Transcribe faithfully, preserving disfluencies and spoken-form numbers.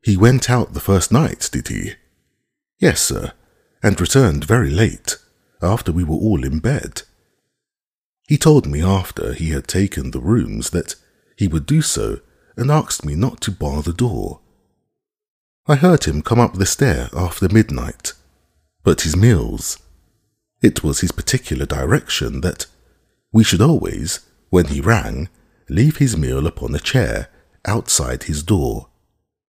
He went out the first night, did he? Yes, sir, and returned very late, after we were all in bed. He told me after he had taken the rooms that he would do so and asked me not to bar the door. I heard him come up the stair after midnight, but his meals, it was his particular direction that we should always, when he rang, leave his meal upon a chair outside his door.